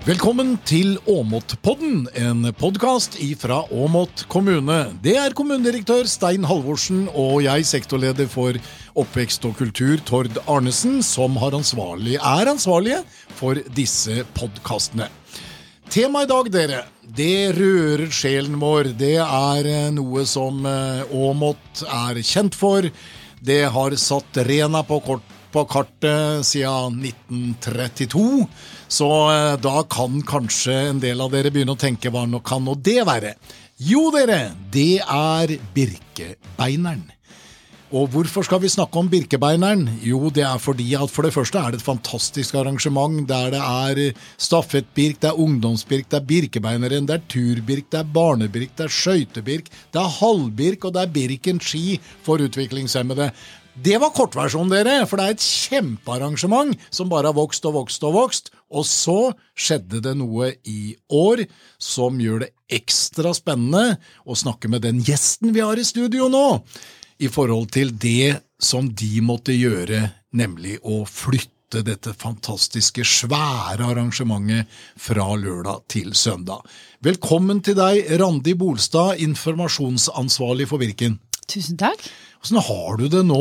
Velkommen til Åmot-podden, en podcast fra Åmot kommune. Det kommunedirektør Stein Halvorsen og jeg, sektorleder for oppvekst og kultur, Tord Arnesen, som er ansvarlige for disse podcastene. Temaet i dag, dere, det rører sjelen vår. Det noe som Åmot kjent for. Det har satt Rena på kartet siden 1932. Så da kan kanskje en del av dere begynne å tenke, hva kan nå det være? Jo dere, det Birkebeineren. Og hvorfor skal vi snakke om Birkebeineren? Jo, det fordi at for det første det et fantastisk arrangement der det stafettbirk, det ungdomsbirk, det Birkebeineren, det turbirk, det barnebirk, det skøytebirk, det halvbirk og det Birken ski for utviklingshemmede. Det var kortversjonen dere, for det et kjempearrangement som bare har vokst og vokst og vokst, og så skjedde det noe i år som gjør det ekstra spennende å snakke med den gjesten vi har i studio nå, i forhold til det som de måtte gjøre, nemlig å flytte dette fantastiske, svære arrangementet fra lørdag til søndag. Velkommen til deg, Randi Bolstad, informasjonsansvarlig for Birken. Tusen takk. Hvordan har du det nå?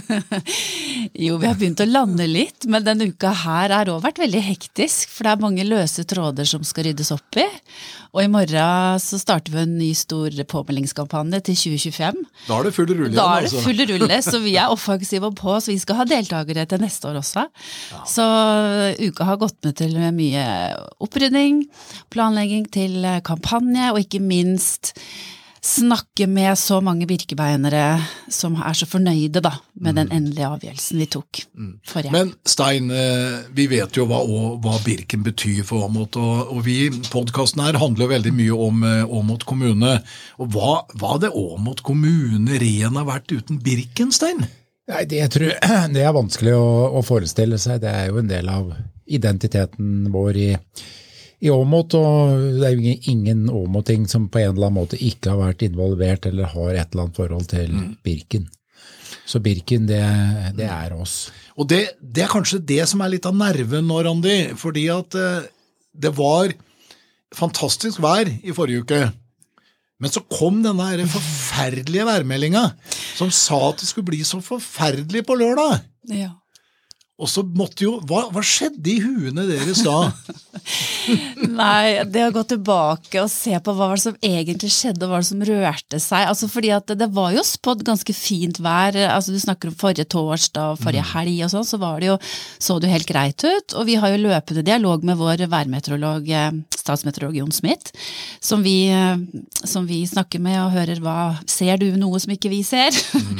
Jo, vi har begynt å lande litt, men denne uka her også vært veldig hektisk, for det mange løse tråder som skal ryddes opp i. Og i morgen så starter vi en ny stor påmeldingskampanje til 2025. Da det full rulle igjen, Da det full rulle, så vi offensive på, så vi skal ha deltakere til neste år også. Ja. Så uka har gått med til mye opprydding, planlegging til kampanje, og ikke minst snakke med så mange birkebeinere som så fornøyde da, med den endelige avgjørelsen vi tok forrige. Men Stein, vi vet jo hva Birken betyr for Åmot, og podcasten her handler veldig mye om Åmot kommune. Og hva det Åmot kommune Rena vært uten Birken, Stein? Nei, det det vanskelig å forestille seg. Det jo en del av identiteten vår i Åmot, og det jo ingen Åmoting som på en eller annen måte ikke har vært involvert eller har et eller annet forhold til Birken. Så Birken, det oss. Og det kanskje det som litt av nerven nå, Randi, fordi at det var fantastisk vær i forrige uke, men så kom denne forferdelige værmeldingen som sa at det skulle bli så forferdelig på lørdag. Ja. Og så måtte jo, hva skjedde i huene deres da? Nei, det å gå tilbake og se på hva som egentlig skjedde, og hva som rørte seg. Altså fordi at det var jo spådd ganske fint vær, altså du snakker om forrige torsdag og forrige helg og sånn, så det jo helt greit ut. Og vi har jo løpende dialog med vår værmeteorolog, statsmeteorolog Jon Smith, som vi snakker med og hører ser du noe som ikke vi ser?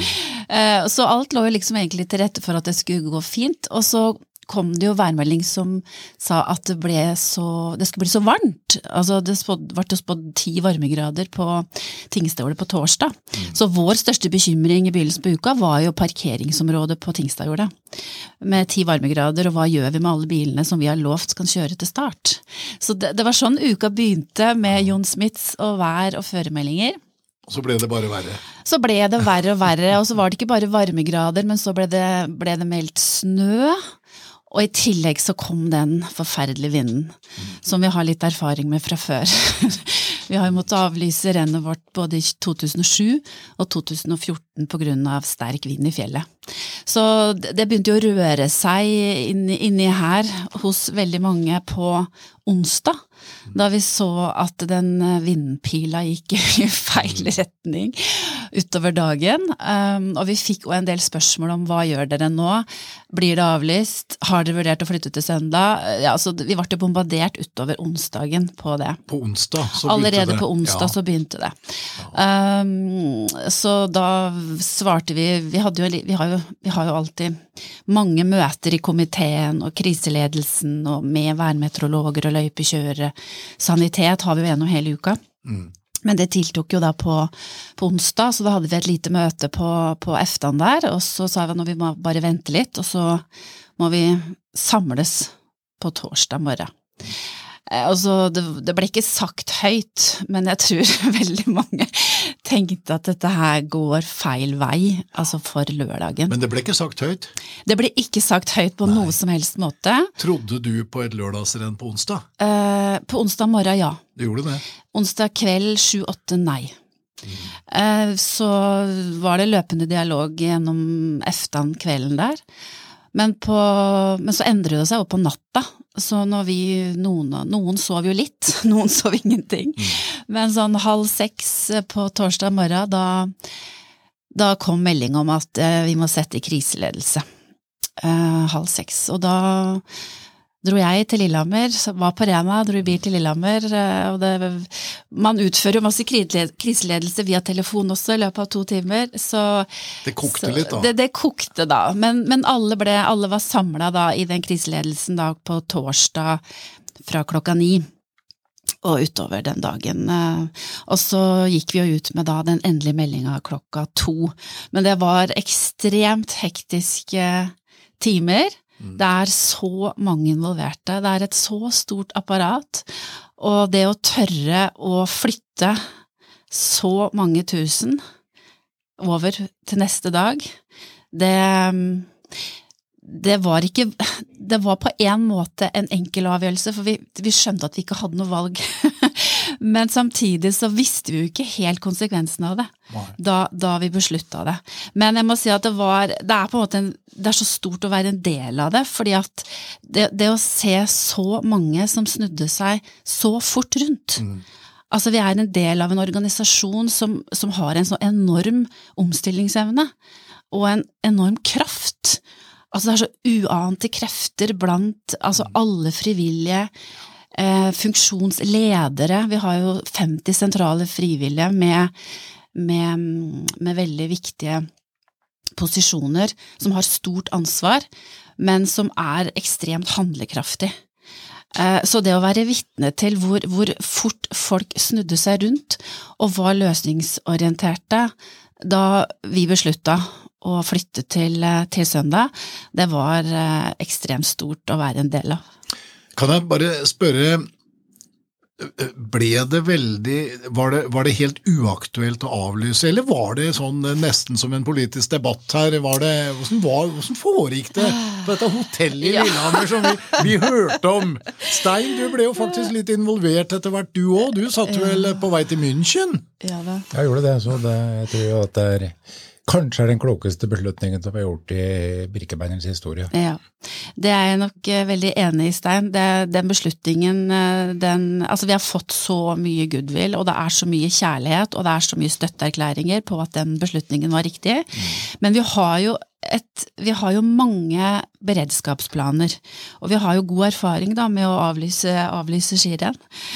Så alt lå jo liksom egentlig til rette for at det skulle gå fint, og så kom det jo værmelding som sa at det skulle bli så varmt. Altså det ble spådd 10 varmegrader på Tingstadjordet på torsdag. Så vår største bekymring i begynnelsen på uka var jo parkeringsområdet på Tingstadjordet. Med 10 varmegrader, og hva gjør vi med alle bilene som vi har lovt kan kjøre til start? Så det var sånn uka begynte med Jon Smiths og vær- og føremeldinger. Og så ble det bare verre. Så ble det verre og verre, og så var det ikke bare varmegrader, men så ble det meldt snø, og i tillegg så kom den forferdelige vinden, som vi har litt erfaring med fra før. Vi har jo måttet avlyse rennet vårt både i 2007 og 2014 på grunn av sterk vind i fjellet. Så det begynte jo å røre seg inni her hos veldig mange på onsdag, da vi så at den vindpila gikk i feil retning utover dagen, og vi fikk jo en del spørsmål om hva gjør dere nå? Blir det avlyst? Har dere vurdert å flytte til søndag? Ja, så vi ble bombardert utover onsdagen på det. På onsdag så begynte det? Allerede på onsdag så begynte det. Så da svarte vi har jo alltid mange møter i komiteen og kriseledelsen og med værmeteorologer og løypekjørere. Sanitet har vi jo gjennom hele uka. Men det tiltok jo da på onsdag, så da hadde vi et lite møte på eftan der, og så sa vi at vi må bare vente litt, og så må vi samles på torsdag morgen. Altså, det ble ikke sagt høyt, men jeg tror veldig mange tenkte at dette her går feil vei, altså for lørdagen. Men det ble ikke sagt høyt? Det ble ikke sagt høyt på noe som helst måte. Trodde du på et lørdagsrenn på onsdag? På onsdag morgen, ja. Du gjorde det? Onsdag kveld 7-8, nei. Så var det løpende dialog gjennom eftan kvelden der. Men så endret det seg opp på natta, så når noen sov jo litt, noen sov ingenting. Men sånn 5:30 på torsdag morgen, da kom melding om at vi må sette i kriseledelse. 5:30, og da dro jeg til Lillehammer, var på Rena, dro i bil til Lillehammer, og man utfører jo masse kriseledelse via telefon også i løpet av 2 timer, så det kokte litt da. Det kokte da, men alle var samlet da i den kriseledelsen da på torsdag fra 9:00 og utover den dagen, og så gikk vi jo ut med da den endelige meldingen 2:00, men det var ekstremt hektiske timer. Det så mange involverte, det et så stort apparat, og det å tørre å flytte så mange tusen over til neste dag, det var på en måte en enkel avgjørelse, for vi skjønte at vi ikke hadde noe valg. Men samtidig så visste vi jo ikke helt konsekvensen av det, da vi besluttet det. Men jeg må si at det på en måte det så stort å være en del av det, fordi at det å se så mange som snudde seg så fort rundt, altså vi en del av en organisasjon som har en så enorm omstillingsevne, og en enorm kraft. Altså det så uante krefter blant alle frivillige, funksjonsledere. Vi har jo 50 sentrale frivillige med veldig viktige posisjoner, som har stort ansvar, men som ekstremt handlekraftig. Så det å være vitne til hvor fort folk snudde seg rundt, og var løsningsorienterte, da vi besluttet å flytte til søndag, det var ekstremt stort å være en del av. Kan jeg bare spørre, var det helt uaktuelt å avlyse, eller var det sånn nesten som en politisk debatt her? Hvordan foregikk det på dette hotellet i Lillehammer som vi hørte om? Stein, du ble jo faktisk litt involvert etter hvert du også. Du satt vel på vei til München? Ja da. Jeg gjorde det, så jeg tror jo at det kanskje den klokeste beslutningen som vi har gjort i Birkebeinernes historie. Ja, det jeg nok veldig enig i, Stein. Den beslutningen, altså vi har fått så mye goodwill, og det så mye kjærlighet, og det så mye støtteerklæringer på at den beslutningen var riktig. Men vi har jo mange beredskapsplaner, og vi har jo god erfaring da med å avlyse skirenn.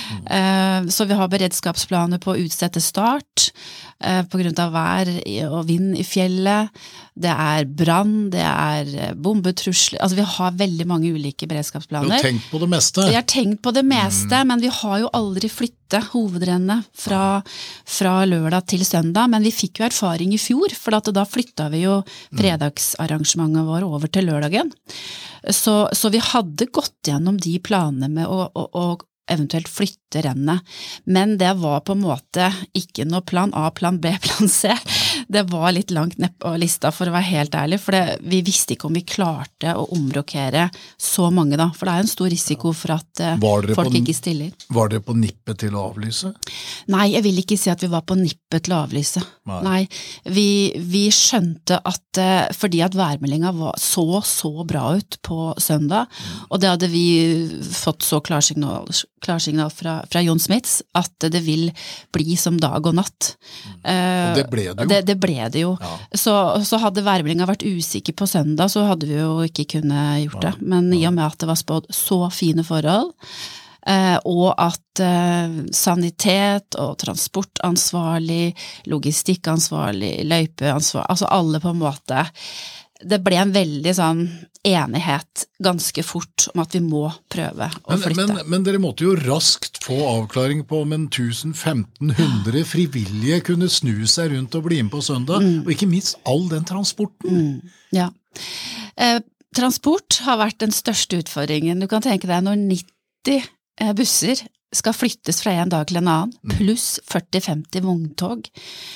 Så vi har beredskapsplaner på å utsette start, på grunn av vær og vind i fjellet. Det brann, det bombetrusler, altså vi har veldig mange ulike beredskapsplaner. Du har tenkt på det meste? Vi har tenkt på det meste, men vi har jo aldri flyttet hovedrennet fra lørdag til søndag, men vi fikk jo erfaring i fjor, for da flyttet vi jo fredagsarrangementet vårt over til lørdagen. Så vi hadde gått gjennom de planene med å eventuelt flytte rennet, men det var på en måte ikke noe plan A, plan B, plan C. Det var litt langt ned på lista, for å være helt ærlig, for vi visste ikke om vi klarte å omrokere så mange da, for det en stor risiko for at folk ikke stiller. Var dere på nippet til å avlyse? Nei, jeg vil ikke si at vi var på nippet til å avlyse. Nei, vi skjønte at fordi at værmeldingen så bra ut på søndag, og det hadde vi fått så klarsignal fra Jon Smits, at det vil bli som dag og natt. Og det ble det jo. Det ble det jo. Ja. Så hadde værmeldingen vært usikker på søndag, så hadde vi jo ikke kunnet gjort det. Men i og med at det var spådd så fine forhold, og at sanitet og transportansvarlig, logistikkansvarlig, løypeansvarlig, altså alle på en måte, det ble en veldig sånn enighet ganske fort om at vi må prøve å flytte. Men dere måtte jo raskt få avklaring på om 1500 frivillige kunne snu seg rundt og bli med på søndag, og ikke minst all den transporten. Ja. Transport har vært den største utfordringen. Du kan tenke deg når 90 busser skal flyttes fra en dag til en annen, pluss 40-50 vogntog.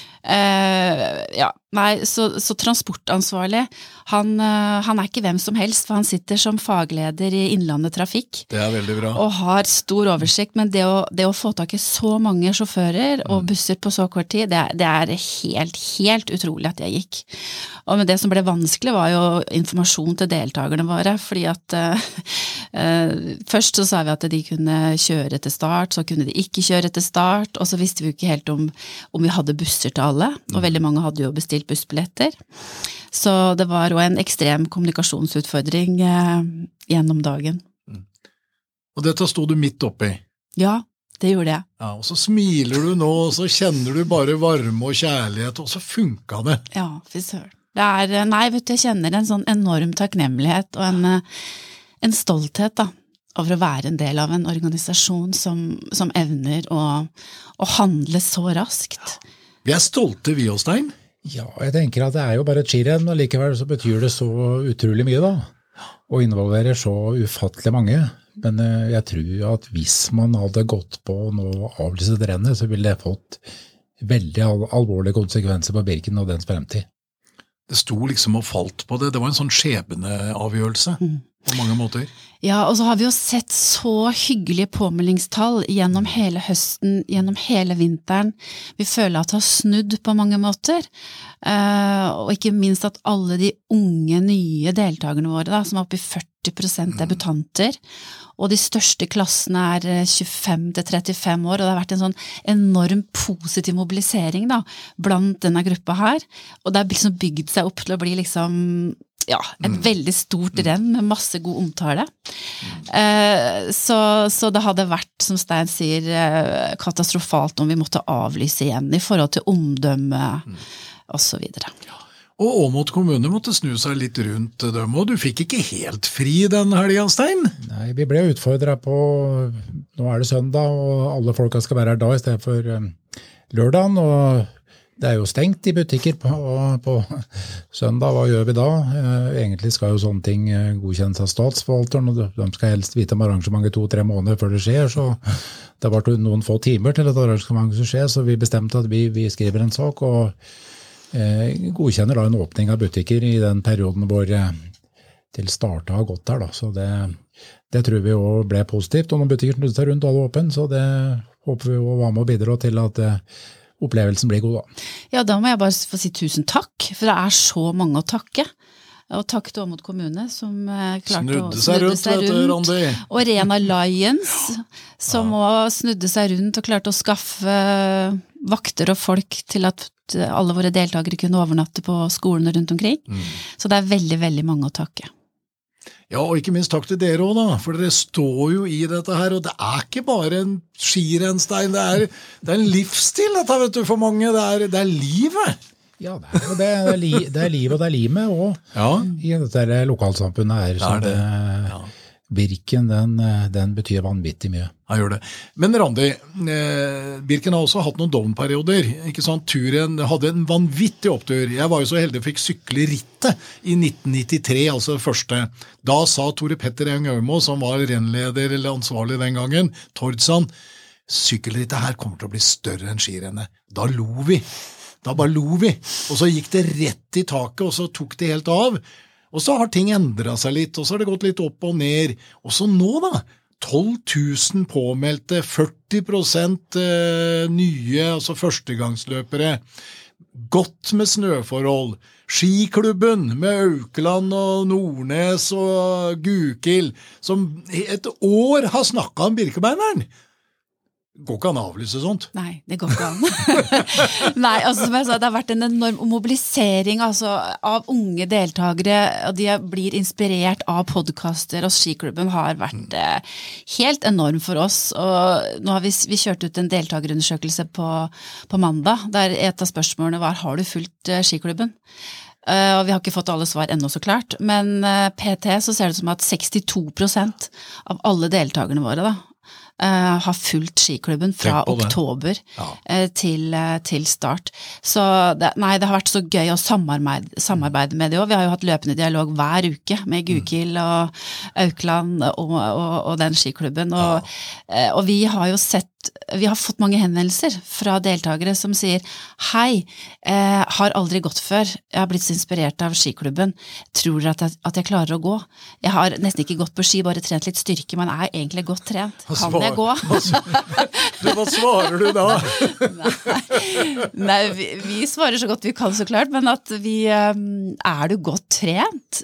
Så transportansvarlig, han ikke hvem som helst, for han sitter som fagleder i Innlandet Trafikk. Det veldig bra. Og har stor oversikt, men det å få tak i så mange sjåfører og busser på så kort tid, det helt utrolig at det gikk. Og det som ble vanskelig var jo informasjon til deltakerne våre, fordi at først så sa vi at de kunne kjøre til start, så kunne de ikke kjøre til start, og så visste vi ikke helt om vi hadde busser til alle, og veldig mange hadde jo bestilt bussbilletter. Så det var jo en ekstrem kommunikasjonsutfordring gjennom dagen. Og dette stod du midt oppi? Ja, det gjorde jeg. Ja, og så smiler du nå, og så kjenner du bare varme og kjærlighet, og så funket det. Ja, fy søren. Jeg kjenner en sånn enorm takknemlighet og en stolthet da, over å være en del av en organisasjon som evner å handle så raskt. Vi stolte vi, Stein. Ja, jeg tenker at det jo bare et skirenn, og likevel så betyr det så utrolig mye da, og involverer så ufattelig mange. Men jeg tror at hvis man hadde gått på nå avlyset rennet, så ville det fått veldig alvorlige konsekvenser på Birken og dens fremtid. Det sto liksom og falt på det. Det var en sånn skjebneavgjørelse på mange måter. Ja, og så har vi jo sett så hyggelige påmeldingstall gjennom hele høsten, gjennom hele vinteren. Vi føler at det har snudd på mange måter. Og ikke minst at alle de unge, nye deltakerne våre, da, som oppe i 40% debutanter, og de største klassene 25 til 35 år, og det har vært en sånn enorm positiv mobilisering da, blant denne gruppa her, og det har liksom bygd seg opp til å bli liksom, ja, et veldig stort renn med masse god omtale. Så det hadde vært, som Stein sier, katastrofalt om vi måtte avlyse igjen i forhold til omdømme og så videre. Og Åmot kommune måtte snu seg litt rundt dem, og du fikk ikke helt fri den helgen, Stein? Nei, vi ble utfordret på, nå det søndag, og alle folka skal være her da i stedet for lørdagen, og det jo stengt i butikker på søndag. Hva gjør vi da? Egentlig skal jo sånne ting godkjennes av statsforvalteren, og de skal helst vite om arrangementet 2-3 måneder før det skjer, så det var noen få timer til et arrangement som skjer, så vi bestemte at vi skriver en sak, og godkjenner da en åpning av butikker i den perioden hvor til starta har gått der da, så det tror vi jo ble positivt, og noen butikker snudde seg rundt alle åpen, så det håper vi jo var med å bidra til at opplevelsen blir god da. Ja, da må jeg bare få si tusen takk, for det så mange å takke. Og takk til Åmot kommune som klarte å snudde seg rundt. Og Rena Lions som også snudde seg rundt og klarte å skaffe vakter og folk til at alle våre deltakere kunne overnatte på skolene rundt omkring. Så det veldig, veldig mange å takke. Ja, og ikke minst takk til dere også da, for dere står jo i dette her, og det ikke bare en skirenstein, det en livsstil dette, vet du, for mange, det livet. Ja, det liv og det limet også i dette lokalsamfunnet her. Så Birken, den betyr vanvittig mye. Ja, gjør det. Men Randi, Birken har også hatt noen downperioder, ikke sant? Turen hadde en vanvittig opptur. Jeg var jo så heldig og fikk sykle rittet i 1993, altså det første. Da sa Tore Petter Eng-Ømo, som var rennleder eller ansvarlig den gangen, Tordsan, sykkelrittet her kommer til å bli større enn skirennet. Da lo vi. Da bare lo vi. Og så gikk det rett i taket, og så tok det helt av. Og så har ting endret seg litt, og så har det gått litt opp og ned. Og så nå da, 12 000 påmeldte, 40% nye, altså førstegangsløpere. Godt med snøforhold. Skiklubben med Aukeland og Nordnes og Gukild, som et år har snakket om Birkebeineren. Går ikke an å avlyse sånt? Nei, det går ikke an. Nei, altså som jeg sa, det har vært en enorm mobilisering altså, av unge deltakere, og de blir inspirert av podcaster, og skiklubben har vært helt enorm for oss. Og nå har vi kjørt ut en deltakerundersøkelse på mandag, der et av spørsmålene var, har du fulgt skiklubben? Og vi har ikke fått alle svar ennå så klart, men PT så ser det som at 62% av alle deltakerne våre da, har fulgt skiklubben fra oktober til start. Så det har vært så gøy å samarbeide med det også. Vi har jo hatt løpende dialog hver uke med Gukild og Aukland og den skiklubben, og vi har jo vi har fått mange henvendelser fra deltakere som sier, hei, har aldri gått før, jeg har blitt så inspirert av skiklubben, tror dere at jeg klarer å gå? Jeg har nesten ikke gått på ski, bare trent litt styrke, men er egentlig godt trent. Kan jeg gå? Hva svarer du da? Nei, vi svarer så godt vi kan så klart, men at er du godt trent,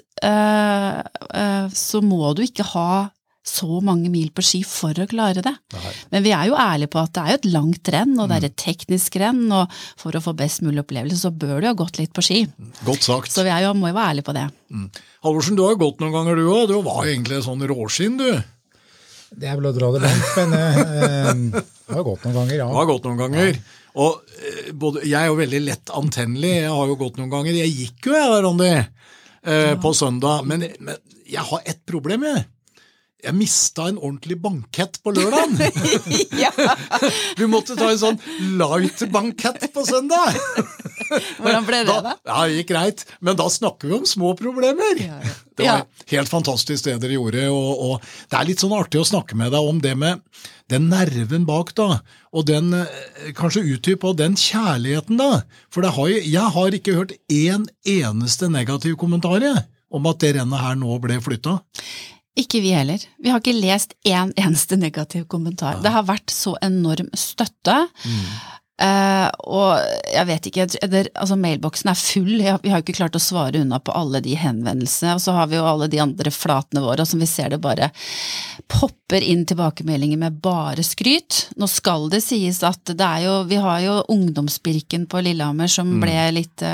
så må du ikke ha så mange mil på ski for å klare det. Nei. Men vi er jo ærlige på at det er jo et langt renn, og det er et teknisk renn, og for å få best mulig opplevelse, så bør du ha gått litt på ski. Godt sagt. Så vi må jo være ærlige på det. Halvorsen, du har gått noen ganger du også. Du var egentlig sånn råskinn, du. Det er vel å dra det langt, men jeg har gått noen ganger, ja. Du har gått noen ganger. Og jeg er jo veldig lett antennelig, jeg har jo gått noen ganger. Jeg gikk jo Randi, på søndag, men jeg har et problem, Jeg mistet en ordentlig bankett på lørdagen. Vi måtte ta en sånn light-bankett på søndag. Hvordan ble det da? Ja, det gikk greit, men da snakker vi om små problemer. Det var helt fantastisk det dere gjorde, og det er litt sånn artig å snakke med deg om det med den nerven bak da, og den, kanskje utdyp av den kjærligheten da, for jeg har ikke hørt en eneste negativ kommentar om at det rennet her nå ble flyttet. Ikke vi heller. Vi har ikke lest en eneste negativ kommentar. Det har vært så enorm støtte, og jeg vet ikke, altså mailboksen er full, vi har jo ikke klart å svare unna på alle de henvendelsene, og så har vi jo alle de andre flatene våre, og som vi ser det bare popper inn tilbakemeldinger med bare skryt. Nå skal det sies at vi har jo ungdomsbirken på Lillehammer som ble litt,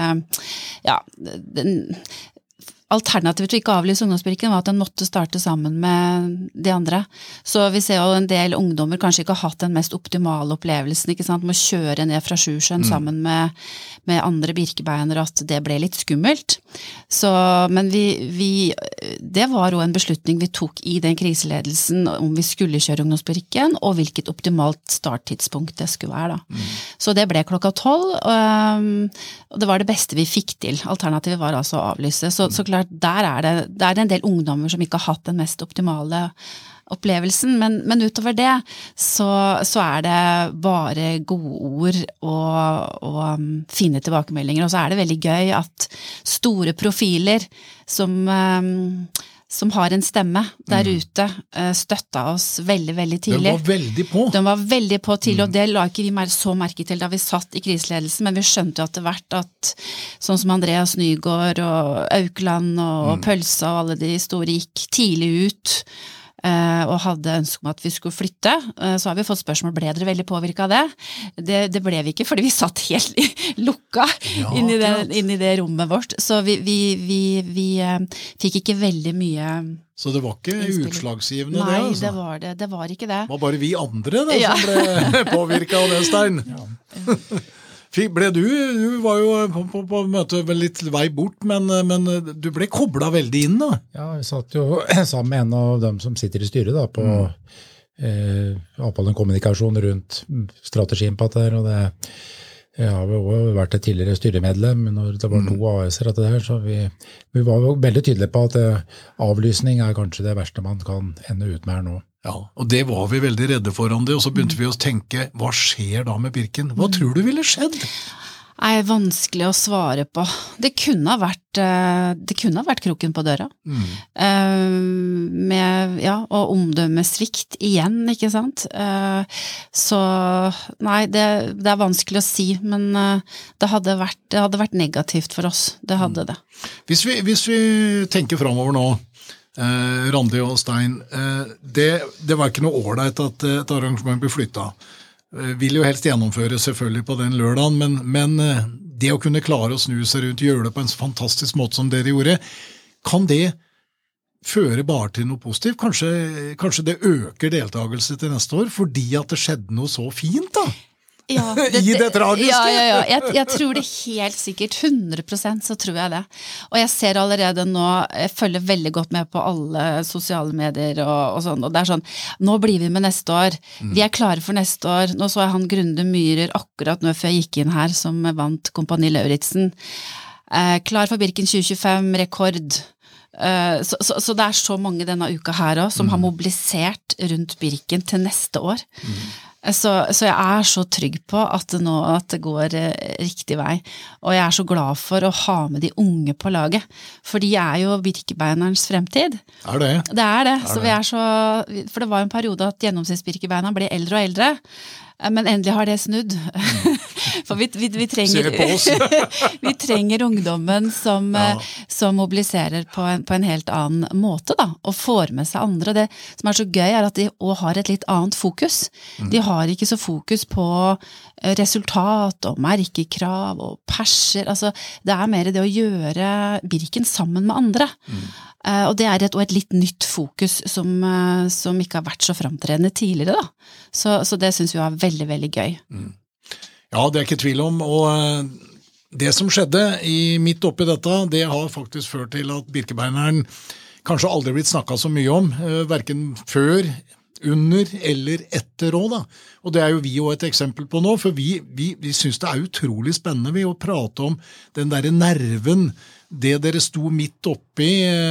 alternativet til ikke å avlyse ungdomsbirken var at den måtte starte sammen med de andre. Så vi ser jo en del ungdommer kanskje ikke har hatt den mest optimale opplevelsen, ikke sant, med å kjøre ned fra Sjusjøen sammen med andre birkebeiner, at det ble litt skummelt. Så, men det var jo en beslutning vi tok i den kriseledelsen om vi skulle kjøre ungdomsbirken, og hvilket optimalt starttidspunkt det skulle være da. Så det ble 12:00, og det var det beste vi fikk til. Alternativet var altså å avlyse. Så klart, der er det en del ungdommer som ikke har hatt den mest optimale opplevelsen, men utover det så er det bare gode ord og fine tilbakemeldinger, og så er det veldig gøy at store profiler som har en stemme der ute, støtta oss veldig, veldig tidlig. De var veldig på tidlig, og det la ikke vi så merke til da vi satt i kriseledelsen, men vi skjønte jo etter hvert at sånn som Andreas Nygaard og Aukland og Pølsa og alle de store gikk tidlig ut, og hadde ønske om at vi skulle flytte, så har vi fått spørsmål, ble dere veldig påvirket av det? Det ble vi ikke, fordi vi satt helt lukka inn i det rommet vårt, så vi fikk ikke veldig mye. Så det var ikke utslagsgivende? Nei, det altså. Det var ikke det. Det var bare vi andre som ble påvirket av det, Stein. Du var jo på møte vel litt vei bort, men du ble koblet veldig inn da. Ja, jeg satt jo sammen med en av dem som sitter i styret da, på en kommunikasjon rundt strategien på det her, og jeg har jo vært et tidligere styremedlem når det var 2 AS-er etter det her, så vi var jo veldig tydelige på at avlysning er kanskje det verste man kan ende ut med her nå. Ja, og det var vi veldig redde foran det, og så begynte vi å tenke, hva skjer da med Birken? Hva tror du ville skjedd? Vanskelig å svare på. Det kunne ha vært kroken på døra. Og omdømmesvikt igjen, ikke sant? Så nei, det er vanskelig å si, men det hadde vært negativt for oss. Det hadde det. Hvis vi tenker fremover nå, Randi og Stein, det var ikke noe ålreit at et arrangement ble flyttet. Vil jo helst gjennomføre selvfølgelig på den lørdagen, men det å kunne klare å snu seg rundt, gjøre det på en fantastisk måte som dere gjorde, kan det føre bare til noe positivt? Kanskje det øker deltakelse til neste år, fordi at det skjedde noe så fint da? I det tragiske. Jeg tror det helt sikkert, 100% så tror jeg det. Og jeg ser allerede nå, jeg følger veldig godt med på alle sosiale medier og sånn, og det sånn, nå blir vi med neste år. Vi klare for neste år. Nå så jeg han Grunde Myhrer akkurat nå før jeg gikk inn her, som vant Kompani Lauritzen. Klar for Birken 2025, rekord. Så det så mange denne uka her også, som har mobilisert rundt Birken til neste år. Så jeg så trygg på at det går riktig vei, og jeg så glad for å ha med de unge på laget, for de jo birkebeinerens fremtid. Det? Det det, så for det var en periode at gjennomsnittsbirkebeinerne ble eldre og eldre, men endelig har det snudd. For vi trenger vi trenger ungdommen som mobiliserer på en helt annen måte da, og får med seg andre. Det som så gøy at de også har et litt annet fokus. De har ikke så fokus på resultat og merkekrav og perser. Altså, det mer det å gjøre Birken sammen med andre. Og det et litt nytt fokus som ikke har vært så fremtredende tidligere da. Så det synes vi veldig, veldig gøy. Ja, det ikke tvil om, og det som skjedde midt oppi dette, det har faktisk ført til at birkebeineren kanskje aldri blitt snakket så mye om, hverken før, under eller etter også da. Og det jo vi jo et eksempel på nå, for vi synes det utrolig spennende vi å prate om den der nerven, det dere sto midt oppi,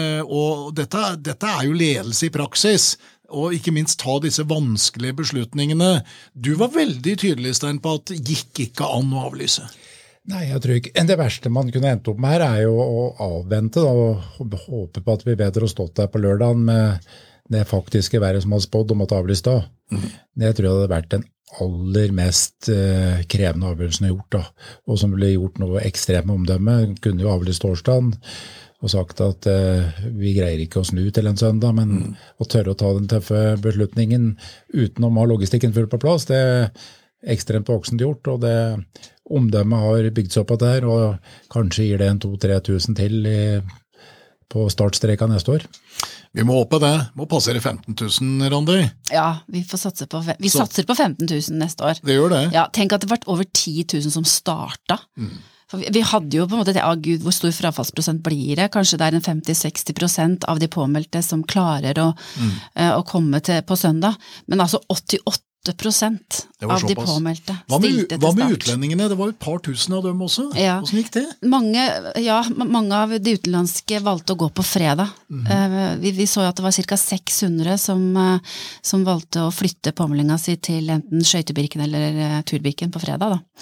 og dette jo ledelse i praksis, og ikke minst ta disse vanskelige beslutningene. Du var veldig tydelig, Stein, på at det gikk ikke an å avlyse. Nei, jeg tror ikke. Det verste man kunne endt opp med her jo å avvente da, og håpe på at vi bedre har stått der på lørdagen med det faktiske været som har spådd om at avlyst da. Det tror jeg hadde vært den aller mest krevende avgjørelsen jeg har gjort da, og som ble gjort noe ekstreme omdømme, kunne jo avlyst torsdagen og sagt at vi greier ikke å snu til en søndag, men å tørre å ta den tøffe beslutningen uten å ha logistikken full på plass, det ekstremt voksent gjort, og det omdømmet har bygd seg opp av det her, og kanskje gir det 2-3 tusen til på startstreka neste år. Vi må håpe det. Må passere 15 000, Randi. Ja, vi satser på 15 000 neste år. Det gjør det. Ja, tenk at det var over 10 000 som startet. For vi hadde jo på en måte, Gud, hvor stor frafallsprosent blir det? Kanskje det en 50-60% av de påmeldte som klarer å komme på søndag. Men altså 88% av de påmeldte stilte til start. Hva med utlendingene? Det var jo et par tusen av dem også. Hvordan gikk det? Mange av de utenlandske valgte å gå på fredag. Vi så at det var cirka 600 som valgte å flytte påmeldinga si til enten Skøytebirken eller Turbirken på fredag da.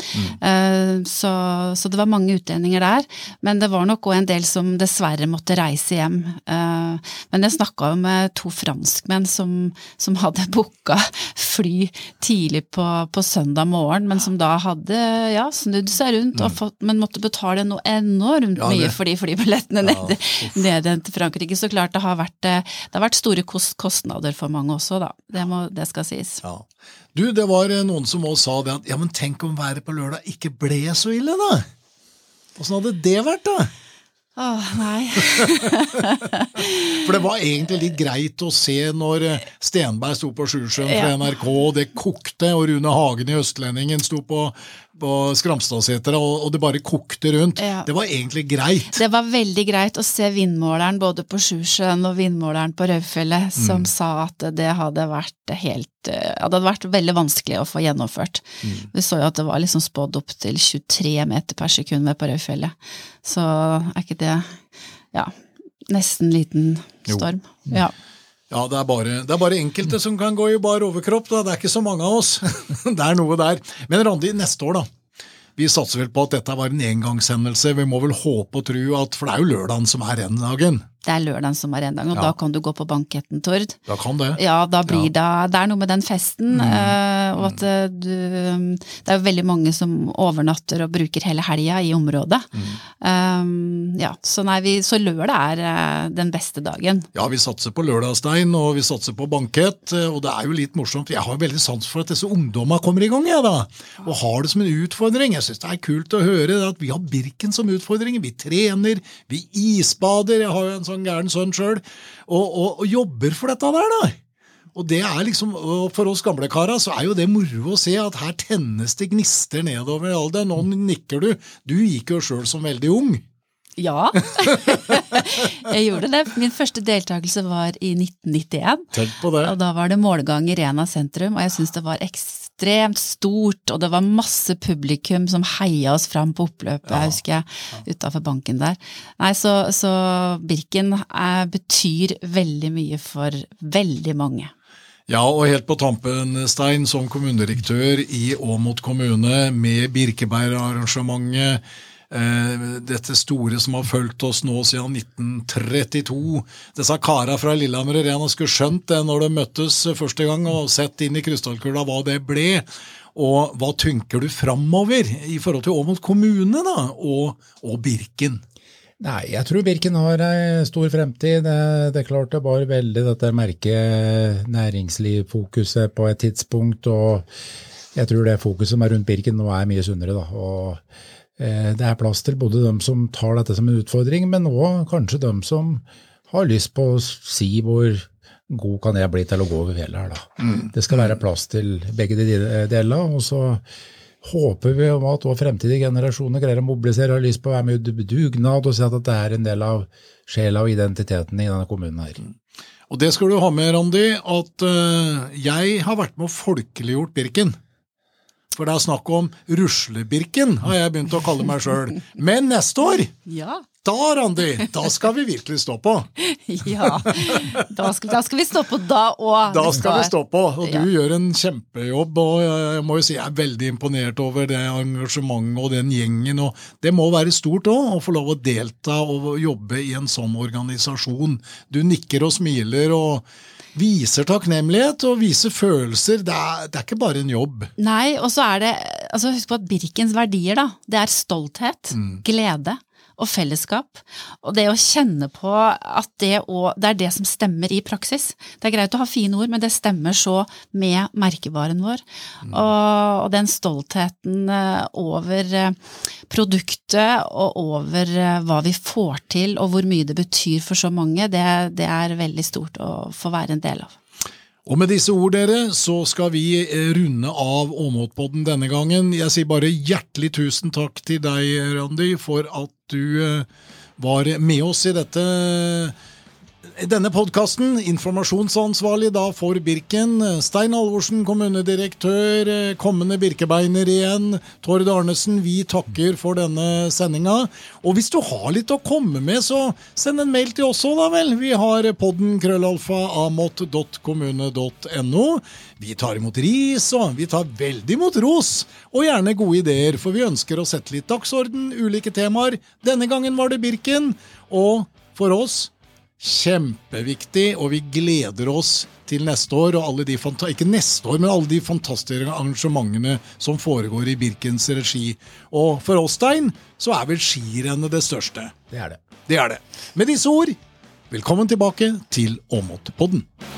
Så det var mange utlendinger der, men det var nok også en del som dessverre måtte reise hjem. Men jeg snakket med 2 franskmenn som hadde booket fly tidlig på søndag morgen, men som da hadde snudd seg rundt, men måtte betale noe enormt mye for de flybillettene ned til Frankrike. Så klart det har vært store kostnader for mange også da. Det skal sies. Ja. Du, det var noen som også sa det at, men tenk om været på lørdag ikke ble så ille da. Hvordan hadde det vært da? Nei. For det var egentlig litt greit å se når Stenberg sto på Sjusjøen fra NRK, og det kokte, og Rune Hagen i Østlendingen sto på Skramstadseteret, og det bare kokte rundt. Det var egentlig greit. Det var veldig greit å se vindmåleren både på Sjusjøen og vindmåleren på Raufjellet, som sa at det hadde vært det hadde vært veldig vanskelig å få gjennomført. Vi så jo at det var liksom spådd opp til 23 meter per sekund på Raufjellet. Så ikke det, nesten liten storm. Ja, det er bare enkelte som kan gå i bar overkropp, da. Det er ikke så mange av oss. Det er noe der. Men Randi, neste år da, vi satser vel på at dette var en engangshendelse. Vi må vel håpe og tro at, for det er jo lørdagen som er rendagen. Det er lørdagen som er rendagen, og da kan du gå på banketten, Tord. Da kan det. Ja, da blir det er noe med den festen, og at det jo veldig mange som overnatter og bruker hele helga i området. Så lørdag den beste dagen. Ja, vi satser på lørdagsstein, og vi satser på bankett, og det jo litt morsomt. Jeg har veldig sans for at disse ungdommer kommer i gang, og har det som en utfordring. Jeg synes det kult å høre at vi har Birken som utfordring. Vi trener, vi isbader, jeg har jo en sånn gæren sønn selv, og jobber for dette der da. Og det liksom, og for oss gamle karer så jo det moro å se at her tennes det gnister nedover alderen. Nå nikker du. Du gikk jo selv som veldig ung. Ja, jeg gjorde det. Min første deltakelse var i 1991. Tenk på det. Og da var det målgang i Rena sentrum, og jeg synes det var ekstremt stort, og det var masse publikum som heia oss fram på oppløpet, jeg husker jeg, utenfor banken der. Nei, så Birken betyr veldig mye for veldig mange. Ja, og helt på tampen, Stein, som kommunedirektør i Åmot kommune, med Birkebeiner-arrangementet, dette store som har fulgt oss nå siden 1932. Disse karer fra Lillehammer og Rena skulle skjønt det når de møttes første gang og sett inn i krystallkula hva det ble. Og hva tenker du fremover i forhold til Åmot kommune da, og Birken? Nei, jeg tror Birken har en stor fremtid. Det klart det var veldig dette næringslivfokuset på et tidspunkt, og jeg tror det fokuset som rundt Birken nå mye sunnere da, og det plass til både dem som tar dette som en utfordring, men også kanskje dem som har lyst på å si hvor god kan jeg bli til å gå over fjellet her da. Det skal være plass til begge de deler, og så håper vi om at fremtidige generasjoner greier å mobilisere og har lyst på å være med i dugnad og se at det en del av sjela og identiteten i denne kommunen her. Og det skal du ha med, Randi, at jeg har vært med å folkeliggjort Birken. For det snakk om Ruslebirken, har jeg begynt å kalle meg selv. Men neste år, da, Randi, da skal vi virkelig stå på. Ja, da skal vi stå på da og da skal vi stå på, og du gjør en kjempejobb, og jeg må jo si jeg veldig imponert over det engasjementet og den gjengen, og det må være stort også, å få lov å delta og jobbe i en sånn organisasjon. Du nikker og smiler og viser takknemlighet og viser følelser. Det ikke bare en jobb. Nei, og så det, altså husk på at Birkens verdier da, det stolthet, glede og fellesskap, og det å kjenne på at det det som stemmer i praksis. Det greit å ha fine ord, men det stemmer så med merkevaren vår. Og den stoltheten over produktet og over hva vi får til, og hvor mye det betyr for så mange, det veldig stort å få være en del av. Og med disse ord, dere, så skal vi runde av Åmotpodden denne gangen. Jeg sier bare hjertelig tusen takk til deg, Randi, for at du var med oss i denne podcasten. Informasjonsansvarlig da for Birken, Stein Halvorsen, kommunedirektør, kommende Birkebeiner igjen, Tord Arnesen, vi takker for denne sendinga. Og hvis du har litt å komme med, så send en mail til oss også da vel. Vi har podden @amot.kommune.no. Vi tar imot ris, og vi tar veldig imot ros, og gjerne gode ideer, for vi ønsker å sette litt dagsorden, ulike temaer. Denne gangen var det Birken, og for oss kjempeviktig, og vi gleder oss til neste år, og alle de ikke neste år, men alle de fantastiske arrangementene som foregår i Birkens regi. Og for oss, Stein, så vel skirennet det største. Det det. Det det. Med disse ord, velkommen tilbake til Åmotpodden.